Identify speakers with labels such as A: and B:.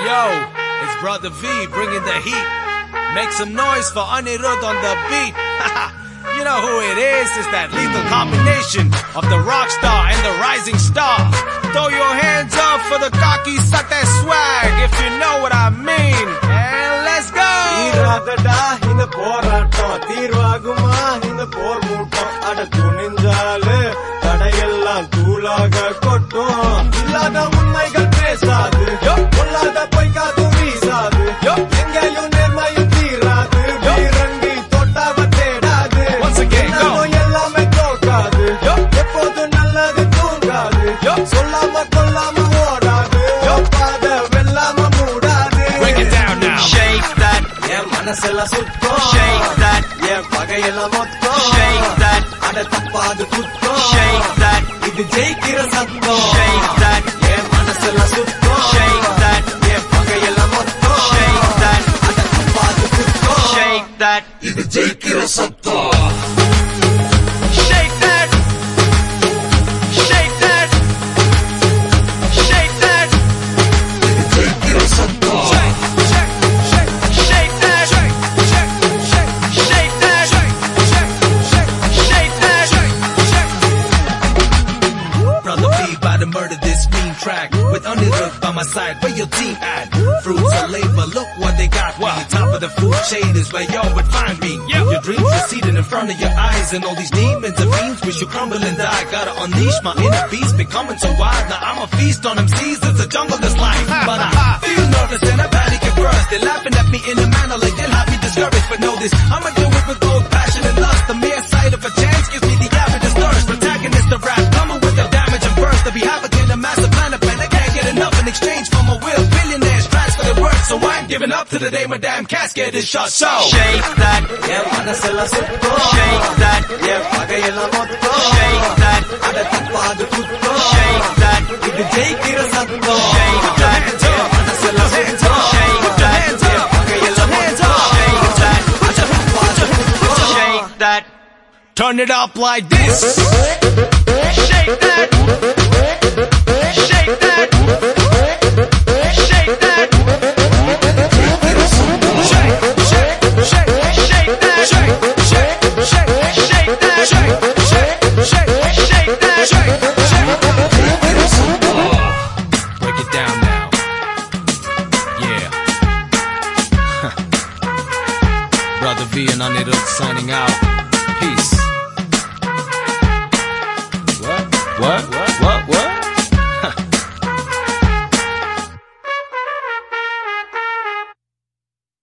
A: yo, it's Brother V bringing the heat. Make some noise for Anirudh on the beat. You know who it is, it's that lethal combination of the rock star and the rising star. Throw your hands up for the cocky, suck that swag, if you know what I mean. And let's go!
B: Iradada இந்த போராட்டம் தீர்வாகுமா இந்த போர் மூட்டம் அட துணிஞ்சாலே தடையெல்லாம் தூளாக கொட்டும் இல்லாத உண்மைகள் பேசாது பொல்லாத பொய்க்காதும் வீசாது எங்கேயும் நேர்மையும் தீராது வீரங்கி தொட்டாவ தேடாது எல்லாமே தோக்காது எப்போதும் நல்லது தூங்காது சொல்லாம கொல்லாம ஓடாது பாத வெல்லாம மூடாது.
C: Shake that,
B: மனசெல்லாம் சுத்தம்
C: shake that,
B: என் பகையெல்லாம் மொத்தம்
C: shake that,
B: அட தப்பாது குத்தம்
C: shake that,
B: இது ஜெயிக்கிற சத்தம்
C: shake that,
B: என் மனசெல்லாம் சுத்தம்
C: shake that,
B: என் பகையெல்லாம் மொத்தம்
C: shake that,
B: அட தப்பாது குத்தம்
C: shake that,
B: இது ஜெயிக்கிற சத்தம்
C: shake that, shake that, shake that,
B: இது ஜெயிக்கிற சத்தம்
C: shake that, shake that, shake that.
A: Brother V about to murder this mean track with Anirudh by my side. Where your team at? Fruits of labor, look what they got me. Top of the food chain is where y'all would find me. Your dreams are seated in front of your eyes, and all these demons and fiends wish you crumble and die. Gotta unleash my inner beast, becoming so wild. Now I'm a feast on them seas, it's a jungle that's life. But I feel nervous and I panic at first. They're laughing at me in a manner like they'll have me discouraged. But know this, I'ma do it with both passion and lust. The mere sight of a chance gives me the avidest thirst. Protagonist of rap, coming with the damage and burst. To be havoc in a massive plan of I can't get enough in exchange for my will. Billionaires transfer their worth, so I'm giving up to the day my damn casket is shut. So
C: Shake that,
B: என் மனசெல்லாம் சுத்தம்
C: shake that,
B: என் பகையெல்லாம் மொத்தம்
C: shake that,
B: அட தப்பாது குத்தம்
C: shake that,
B: இது ஜெயிக்கிற சத்தம்
C: shake that,
B: என் மனசெல்லாம் சுத்தம்
C: shake that,
B: என் பகையெல்லாம் மொத்தம்
C: shake that,
B: அட தப்பாது குத்தம்
C: shake that,
A: turn it up like this.
C: shake that, shake that, shake that,
A: Break it down now. Yeah. Brother V and Anirudh signing out. Peace. What?